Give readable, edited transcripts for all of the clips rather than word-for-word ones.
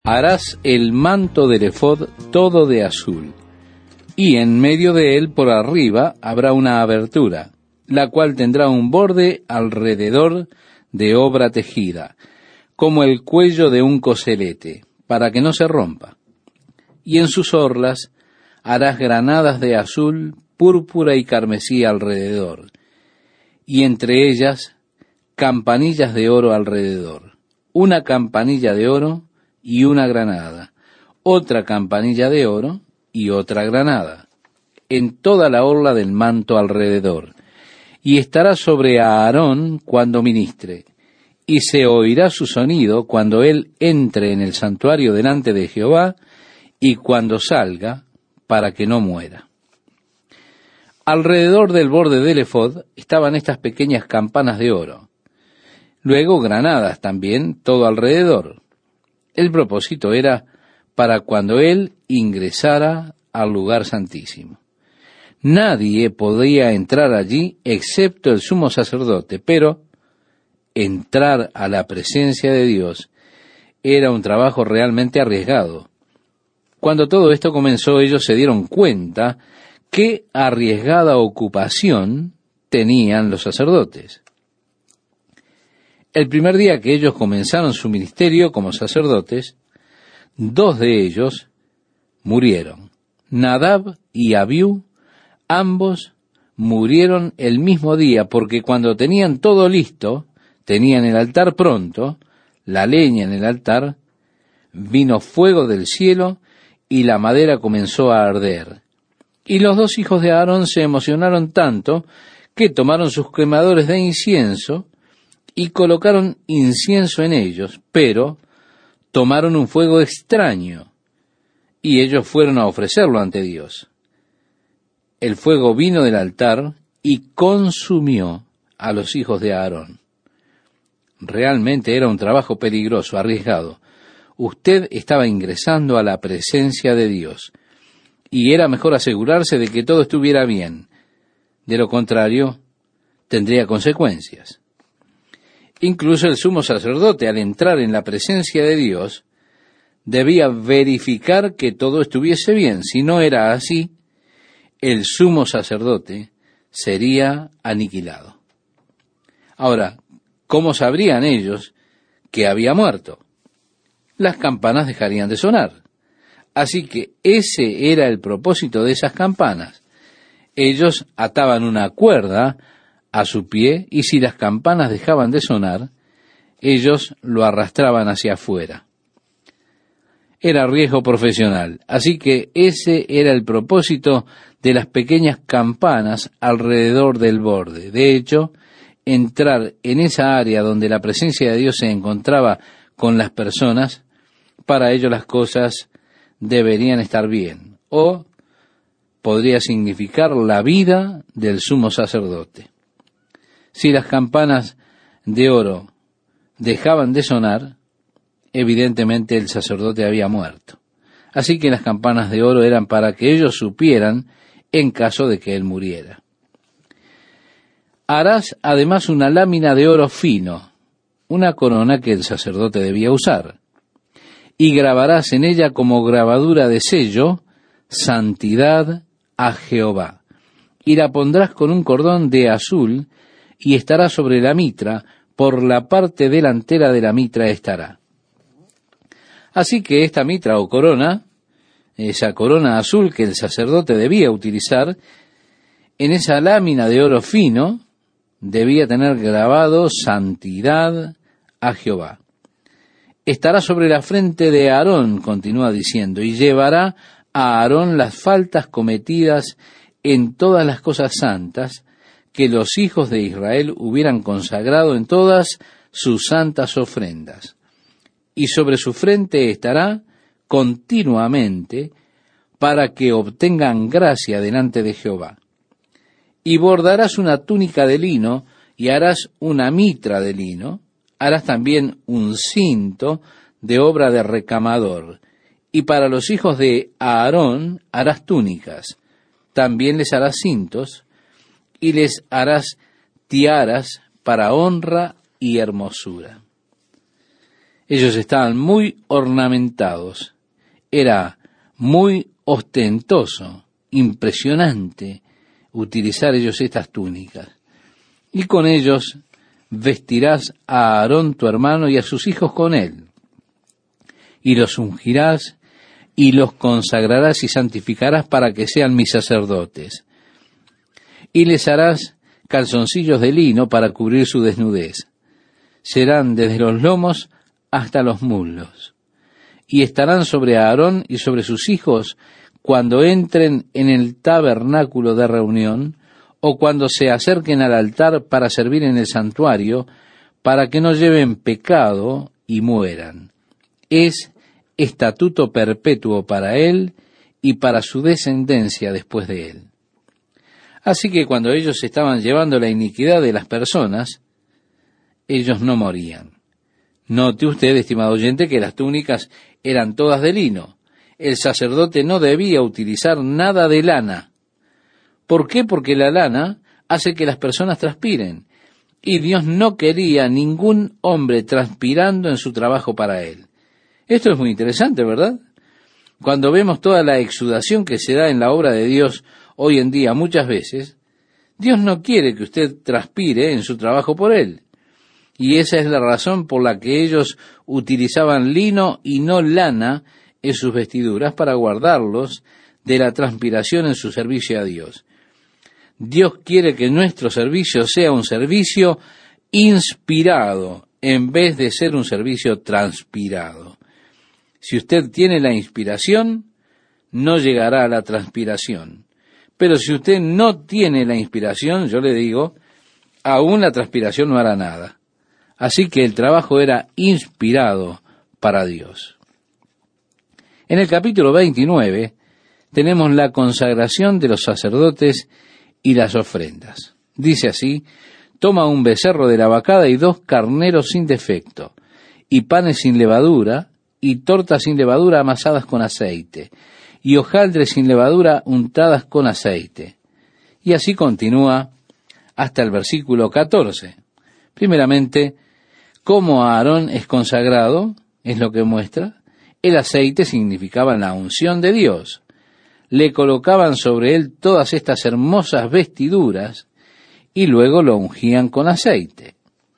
Harás el manto del ephod todo de azul, y en medio de él por arriba habrá una abertura, la cual tendrá un borde alrededor de obra tejida, como el cuello de un coselete, para que no se rompa. Y en sus orlas harás granadas de azul, púrpura y carmesí alrededor, y entre ellas campanillas de oro alrededor, una campanilla de oro y una granada, otra campanilla de oro y otra granada, en toda la orla del manto alrededor, y estará sobre Aarón cuando ministre, y se oirá su sonido cuando él entre en el santuario delante de Jehová, y cuando salga, para que no muera. Alrededor del borde del ephod estaban estas pequeñas campanas de oro, luego granadas también todo alrededor. El propósito era para cuando él ingresara al lugar santísimo. Nadie podía entrar allí excepto el sumo sacerdote, pero entrar a la presencia de Dios era un trabajo realmente arriesgado. Cuando todo esto comenzó, ellos se dieron cuenta qué arriesgada ocupación tenían los sacerdotes. El primer día que ellos comenzaron su ministerio como sacerdotes, 2 de ellos murieron. Nadab y Abiú, ambos murieron el mismo día, porque cuando tenían todo listo, tenían el altar pronto, la leña en el altar, vino fuego del cielo y la madera comenzó a arder. Y los 2 hijos de Aarón se emocionaron tanto que tomaron sus quemadores de incienso y colocaron incienso en ellos, pero tomaron un fuego extraño, y ellos fueron a ofrecerlo ante Dios. El fuego vino del altar y consumió a los hijos de Aarón. Realmente era un trabajo peligroso, arriesgado. Usted estaba ingresando a la presencia de Dios, y era mejor asegurarse de que todo estuviera bien. De lo contrario, tendría consecuencias. Incluso el sumo sacerdote, al entrar en la presencia de Dios, debía verificar que todo estuviese bien. Si no era así, el sumo sacerdote sería aniquilado. Ahora, ¿cómo sabrían ellos que había muerto? Las campanas dejarían de sonar. Así que ese era el propósito de esas campanas. Ellos ataban una cuerda a su pie, y si las campanas dejaban de sonar, ellos lo arrastraban hacia afuera. Era riesgo profesional, así que ese era el propósito de las pequeñas campanas alrededor del borde. De hecho, entrar en esa área donde la presencia de Dios se encontraba con las personas, para ello las cosas deberían estar bien, o podría significar la vida del sumo sacerdote. Si las campanas de oro dejaban de sonar, evidentemente el sacerdote había muerto. Así que las campanas de oro eran para que ellos supieran en caso de que él muriera. Harás además una lámina de oro fino, una corona que el sacerdote debía usar, y grabarás en ella como grabadura de sello, santidad a Jehová, y la pondrás con un cordón de azul, y estará sobre la mitra, por la parte delantera de la mitra estará. Así que esta mitra o corona, esa corona azul que el sacerdote debía utilizar, en esa lámina de oro fino, debía tener grabado santidad a Jehová. Estará sobre la frente de Aarón, continúa diciendo, y llevará a Aarón las faltas cometidas en todas las cosas santas que los hijos de Israel hubieran consagrado en todas sus santas ofrendas. Y sobre su frente estará continuamente para que obtengan gracia delante de Jehová. Y bordarás una túnica de lino y harás una mitra de lino, harás también un cinto de obra de recamador, y para los hijos de Aarón harás túnicas, también les harás cintos, y les harás tiaras para honra y hermosura. Ellos estaban muy ornamentados. Era muy ostentoso, impresionante utilizar ellos estas túnicas. Y con ellos vestirás a Aarón tu hermano y a sus hijos con él, y los ungirás y los consagrarás y santificarás para que sean mis sacerdotes. Y les harás calzoncillos de lino para cubrir su desnudez. Serán desde los lomos hasta los muslos. Y estarán sobre Aarón y sobre sus hijos cuando entren en el tabernáculo de reunión, o cuando se acerquen al altar para servir en el santuario, para que no lleven pecado y mueran. Es estatuto perpetuo para él y para su descendencia después de él. Así que cuando ellos estaban llevando la iniquidad de las personas, ellos no morían. Note usted, estimado oyente, que las túnicas eran todas de lino. El sacerdote no debía utilizar nada de lana. ¿Por qué? Porque la lana hace que las personas transpiren, y Dios no quería ningún hombre transpirando en su trabajo para él. Esto es muy interesante, ¿verdad? Cuando vemos toda la exudación que se da en la obra de Dios hoy en día, muchas veces, Dios no quiere que usted transpire en su trabajo por él. Y esa es la razón por la que ellos utilizaban lino y no lana en sus vestiduras para guardarlos de la transpiración en su servicio a Dios. Dios quiere que nuestro servicio sea un servicio inspirado en vez de ser un servicio transpirado. Si usted tiene la inspiración, no llegará a la transpiración. Pero si usted no tiene la inspiración, yo le digo, aún la transpiración no hará nada. Así que el trabajo era inspirado para Dios. En el capítulo 29 tenemos la consagración de los sacerdotes y las ofrendas. Dice así: toma un becerro de la vacada y 2 carneros sin defecto, y panes sin levadura, y tortas sin levadura amasadas con aceite, y hojaldres sin levadura untadas con aceite. Y así continúa hasta el versículo 14. Primeramente, cómo Aarón es consagrado, es lo que muestra. El aceite significaba la unción de Dios. Le colocaban sobre él todas estas hermosas vestiduras y luego lo ungían con aceite.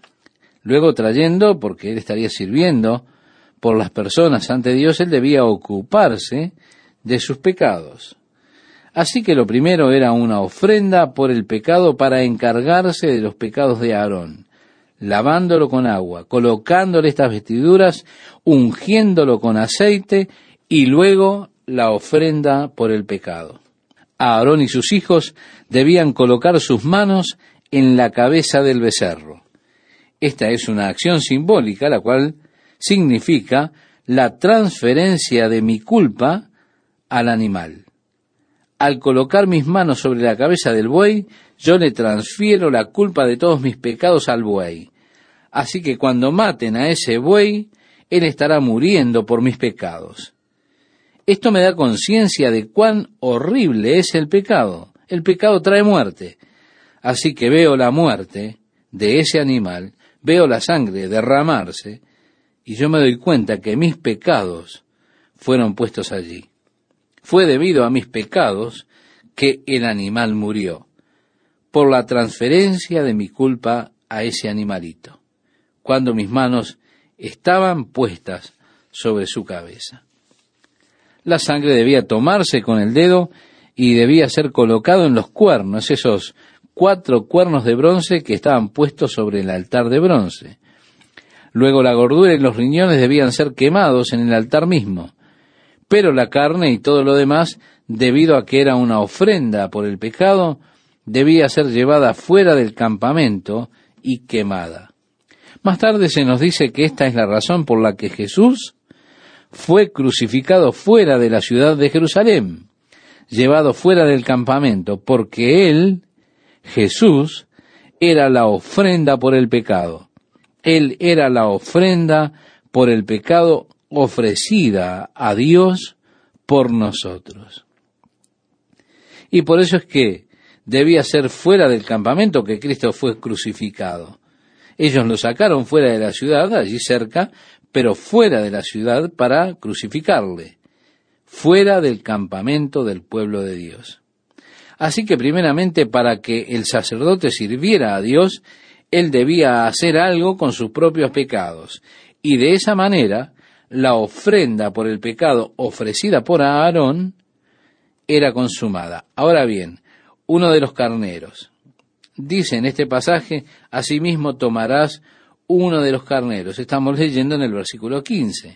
Luego trayendo, porque él estaría sirviendo por las personas ante Dios, él debía ocuparse de sus pecados. Así que lo primero era una ofrenda por el pecado para encargarse de los pecados de Aarón, lavándolo con agua, colocándole estas vestiduras, ungiéndolo con aceite y luego la ofrenda por el pecado. Aarón y sus hijos debían colocar sus manos en la cabeza del becerro. Esta es una acción simbólica, la cual significa la transferencia de mi culpa al animal. Al colocar mis manos sobre la cabeza del buey, yo le transfiero la culpa de todos mis pecados al buey. Así que cuando maten a ese buey, él estará muriendo por mis pecados. Esto me da conciencia de cuán horrible es el pecado. El pecado trae muerte. Así que veo la muerte de ese animal, veo la sangre derramarse, y yo me doy cuenta que mis pecados fueron puestos allí. Fue debido a mis pecados que el animal murió, por la transferencia de mi culpa a ese animalito, cuando mis manos estaban puestas sobre su cabeza. La sangre debía tomarse con el dedo y debía ser colocado en los cuernos, esos 4 cuernos de bronce que estaban puestos sobre el altar de bronce. Luego la gordura y los riñones debían ser quemados en el altar mismo, pero la carne y todo lo demás, debido a que era una ofrenda por el pecado, debía ser llevada fuera del campamento y quemada. Más tarde se nos dice que esta es la razón por la que Jesús fue crucificado fuera de la ciudad de Jerusalén, llevado fuera del campamento, porque él, Jesús, era la ofrenda por el pecado. Él era la ofrenda por el pecado ofrecida a Dios por nosotros. Y por eso es que debía ser fuera del campamento que Cristo fue crucificado. Ellos lo sacaron fuera de la ciudad, allí cerca, pero fuera de la ciudad para crucificarle, fuera del campamento del pueblo de Dios. Así que primeramente, para que el sacerdote sirviera a Dios, él debía hacer algo con sus propios pecados, y de esa manera la ofrenda por el pecado ofrecida por Aarón era consumada. Ahora bien, uno de los carneros. Dice en este pasaje, asimismo tomarás uno de los carneros. Estamos leyendo en el versículo 15.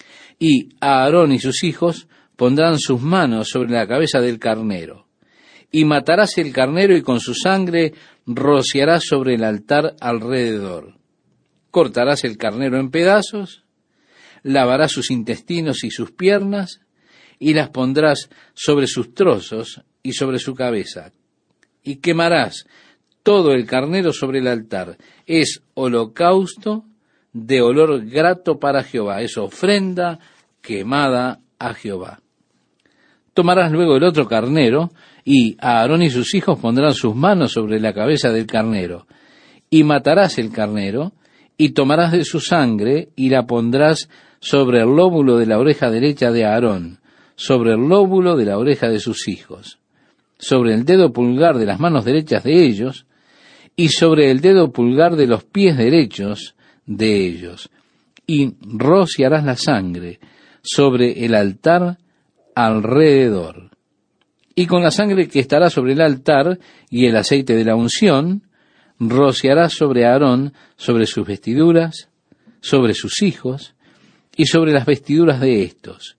Y Aarón y sus hijos pondrán sus manos sobre la cabeza del carnero. Y matarás el carnero y con su sangre rociarás sobre el altar alrededor. Cortarás el carnero en pedazos, lavarás sus intestinos y sus piernas, y las pondrás sobre sus trozos y sobre su cabeza. Y quemarás todo el carnero sobre el altar. Es holocausto de olor grato para Jehová. Es ofrenda quemada a Jehová. Tomarás luego el otro carnero, y Aarón y sus hijos pondrán sus manos sobre la cabeza del carnero. Y matarás el carnero, y tomarás de su sangre, y la pondrás sobre el lóbulo de la oreja derecha de Aarón, sobre el lóbulo de la oreja de sus hijos, sobre el dedo pulgar de las manos derechas de ellos, y sobre el dedo pulgar de los pies derechos de ellos, y rociarás la sangre sobre el altar alrededor. Y con la sangre que estará sobre el altar y el aceite de la unción, rociarás sobre Aarón, sobre sus vestiduras, sobre sus hijos, y sobre las vestiduras de éstos.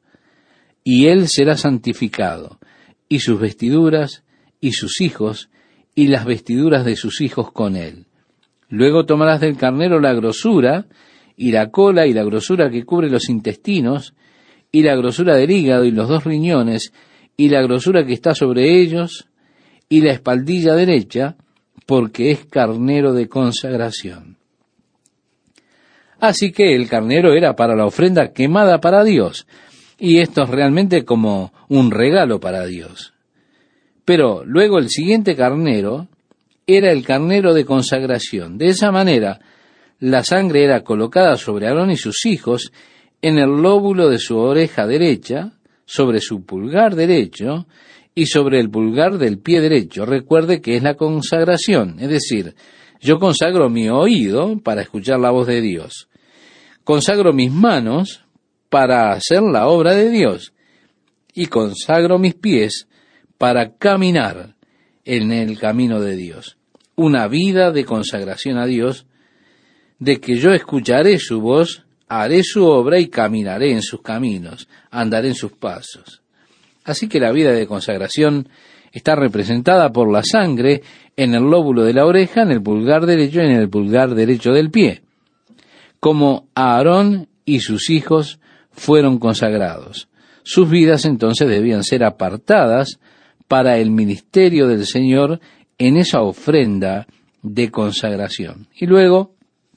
Y él será santificado, y sus vestiduras, y sus hijos, y las vestiduras de sus hijos con él. Luego tomarás del carnero la grosura, y la cola, y la grosura que cubre los intestinos, y la grosura del hígado, y los 2 riñones, y la grosura que está sobre ellos, y la espaldilla derecha, porque es carnero de consagración. Así que el carnero era para la ofrenda quemada para Dios, y esto es realmente como un regalo para Dios. Pero luego el siguiente carnero era el carnero de consagración. De esa manera, la sangre era colocada sobre Aarón y sus hijos en el lóbulo de su oreja derecha, sobre su pulgar derecho y sobre el pulgar del pie derecho. Recuerde que es la consagración, es decir, yo consagro mi oído para escuchar la voz de Dios. Consagro mis manos para hacer la obra de Dios. Y consagro mis pies para caminar en el camino de Dios. Una vida de consagración a Dios, de que yo escucharé su voz, haré su obra y caminaré en sus caminos, andaré en sus pasos. Así que la vida de consagración está representada por la sangre en el lóbulo de la oreja, en el pulgar derecho y en el pulgar derecho del pie. Como Aarón y sus hijos fueron consagrados, sus vidas entonces debían ser apartadas para el ministerio del Señor en esa ofrenda de consagración. Y luego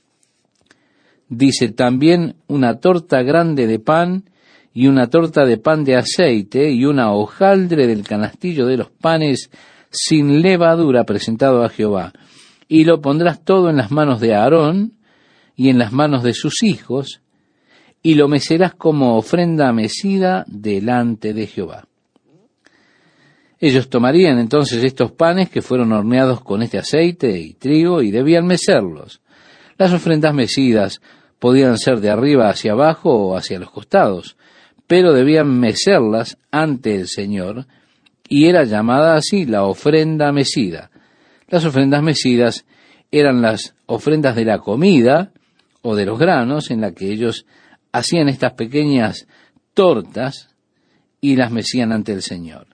dice también una torta grande de pan y una torta de pan de aceite y una hojaldre del canastillo de los panes sin levadura presentado a Jehová. Y lo pondrás todo en las manos de Aarón y en las manos de sus hijos, y lo mecerás como ofrenda mecida delante de Jehová. Ellos tomarían entonces estos panes que fueron horneados con este aceite y trigo y debían mecerlos. Las ofrendas mecidas podían ser de arriba hacia abajo o hacia los costados, pero debían mecerlas ante el Señor, y era llamada así la ofrenda mecida. Las ofrendas mecidas eran las ofrendas de la comida o de los granos, en la que ellos hacían estas pequeñas tortas y las mecían ante el Señor.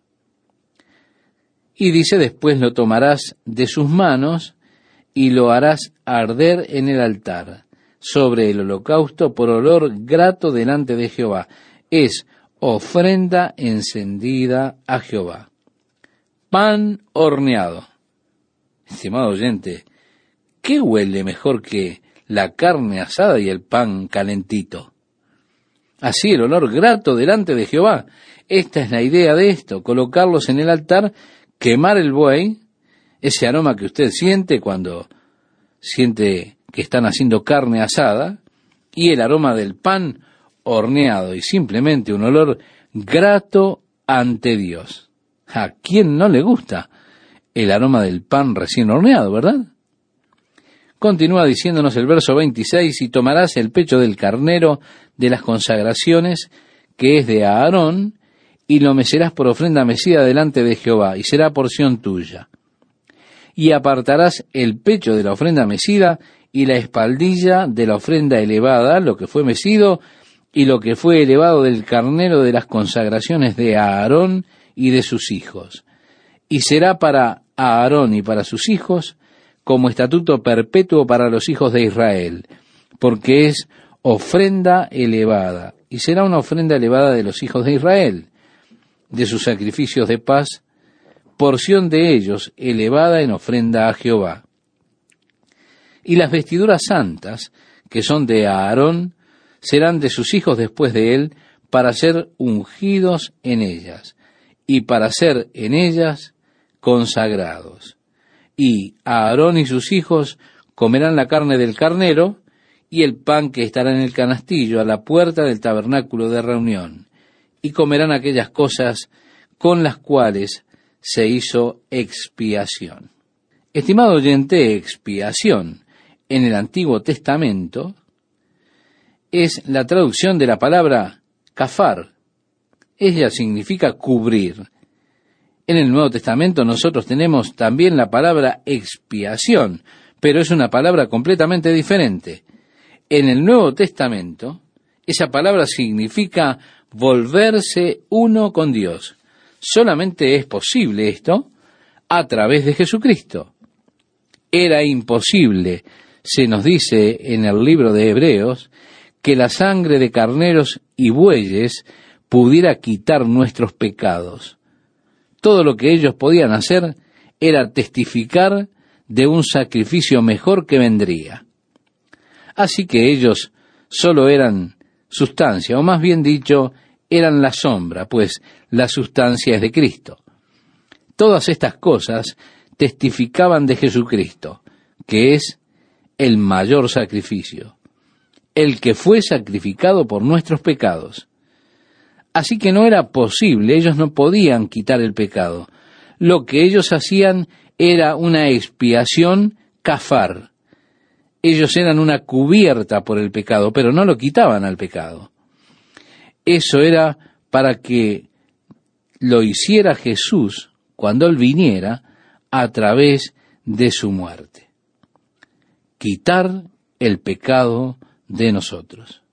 Y dice, después lo tomarás de sus manos y lo harás arder en el altar, sobre el holocausto por olor grato delante de Jehová. Es ofrenda encendida a Jehová. Pan horneado. Estimado oyente, ¿qué huele mejor que la carne asada y el pan calentito? Así el olor grato delante de Jehová. Esta es la idea de esto, colocarlos en el altar, quemar el buey, ese aroma que usted siente cuando siente que están haciendo carne asada, y el aroma del pan horneado, y simplemente un olor grato ante Dios. ¿A quién no le gusta el aroma del pan recién horneado, verdad? Continúa diciéndonos el verso 26, y tomarás el pecho del carnero de las consagraciones, que es de Aarón, y lo mecerás por ofrenda mecida delante de Jehová, y será porción tuya. Y apartarás el pecho de la ofrenda mecida, y la espaldilla de la ofrenda elevada, lo que fue mecido, y lo que fue elevado del carnero de las consagraciones de Aarón y de sus hijos. Y será para Aarón y para sus hijos como estatuto perpetuo para los hijos de Israel, porque es ofrenda elevada, y será una ofrenda elevada de los hijos de Israel, de sus sacrificios de paz, porción de ellos elevada en ofrenda a Jehová. Y las vestiduras santas, que son de Aarón, serán de sus hijos después de él, para ser ungidos en ellas, y para ser en ellas consagrados. Y Aarón y sus hijos comerán la carne del carnero, y el pan que estará en el canastillo a la puerta del tabernáculo de reunión, y comerán aquellas cosas con las cuales se hizo expiación. Estimado oyente, expiación en el Antiguo Testamento es la traducción de la palabra kafar. Ella significa cubrir. En el Nuevo Testamento nosotros tenemos también la palabra expiación, pero es una palabra completamente diferente. En el Nuevo Testamento, esa palabra significa volverse uno con Dios. Solamente es posible esto a través de Jesucristo. Era imposible, se nos dice en el libro de Hebreos, que la sangre de carneros y bueyes pudiera quitar nuestros pecados. Todo lo que ellos podían hacer era testificar de un sacrificio mejor que vendría. Así que ellos solo eran sustancia, o más bien dicho, eran la sombra, pues la sustancia es de Cristo. Todas estas cosas testificaban de Jesucristo, que es el mayor sacrificio, el que fue sacrificado por nuestros pecados. Así que no era posible, ellos no podían quitar el pecado. Lo que ellos hacían era una expiación kafar. Ellos eran una cubierta por el pecado, pero no lo quitaban al pecado. Eso era para que lo hiciera Jesús cuando Él viniera a través de su muerte. Quitar el pecado de nosotros.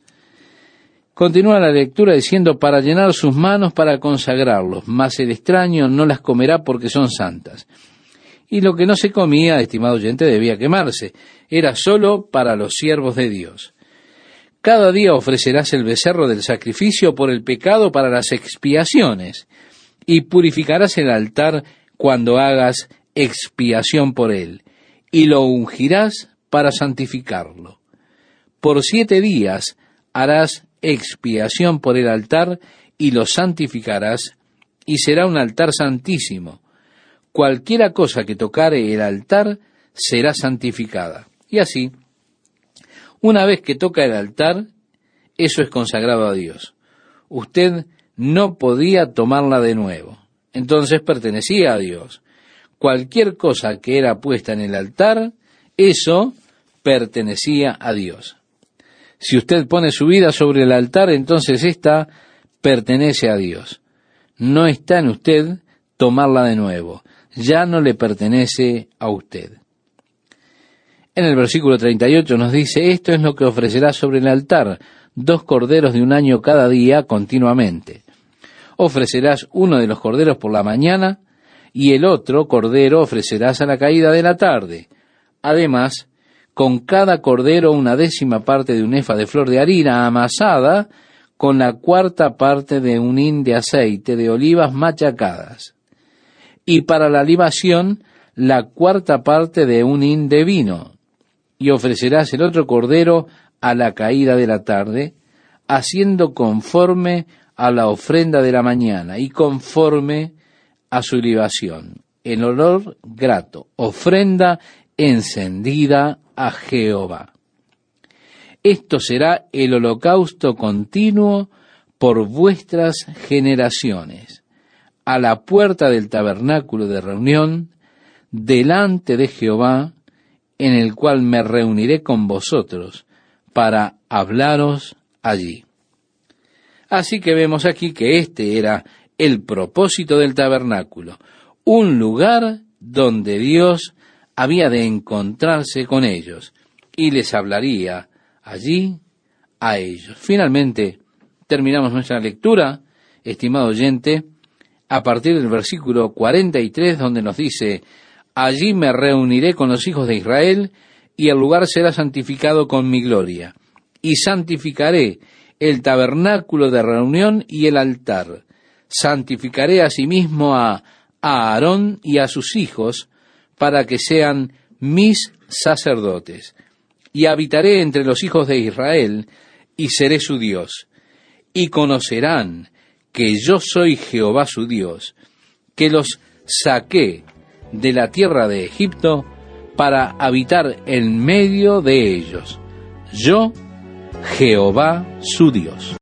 Continúa la lectura diciendo, para llenar sus manos para consagrarlos, mas el extraño no las comerá porque son santas. Y lo que no se comía, estimado oyente, debía quemarse. Era solo para los siervos de Dios. Cada día ofrecerás el becerro del sacrificio por el pecado para las expiaciones, y purificarás el altar cuando hagas expiación por él, y lo ungirás para santificarlo. Por 7 días harás expiación por el altar, y lo santificarás, y será un altar santísimo. Cualquiera cosa que tocare el altar será santificada. Y así, una vez que toca el altar, eso es consagrado a Dios. Usted no podía tomarla de nuevo. Entonces pertenecía a Dios. Cualquier cosa que era puesta en el altar, eso pertenecía a Dios. Si usted pone su vida sobre el altar, entonces ésta pertenece a Dios. No está en usted tomarla de nuevo. Ya no le pertenece a usted. En el versículo 38 nos dice, esto es lo que ofrecerás sobre el altar, 2 corderos de un año cada día continuamente. Ofrecerás uno de los corderos por la mañana, y el otro cordero ofrecerás a la caída de la tarde. Además, con cada cordero 1/10 parte de un efa de flor de harina amasada, con la 1/4 parte de un hin de aceite de olivas machacadas. Y para la libación, la 1/4 parte de un hin de vino. Y ofrecerás el otro cordero a la caída de la tarde, haciendo conforme a la ofrenda de la mañana y conforme a su libación, en olor grato, ofrenda encendida a Jehová. esto será el holocausto continuo por vuestras generaciones, a la puerta del tabernáculo de reunión, delante de Jehová, en el cual me reuniré con vosotros, para hablaros allí. Así que vemos aquí que este era el propósito del tabernáculo, un lugar donde Dios había de encontrarse con ellos, y les hablaría allí a ellos. Finalmente, terminamos nuestra lectura, estimado oyente, a partir del versículo 43, donde nos dice: allí me reuniré con los hijos de Israel, y el lugar será santificado con mi gloria, y santificaré el tabernáculo de reunión y el altar. Santificaré asimismo a Aarón y a sus hijos, para que sean mis sacerdotes. Y habitaré entre los hijos de Israel, y seré su Dios. Y conocerán que yo soy Jehová su Dios, que los saqué de la tierra de Egipto para habitar en medio de ellos. Yo, Jehová su Dios.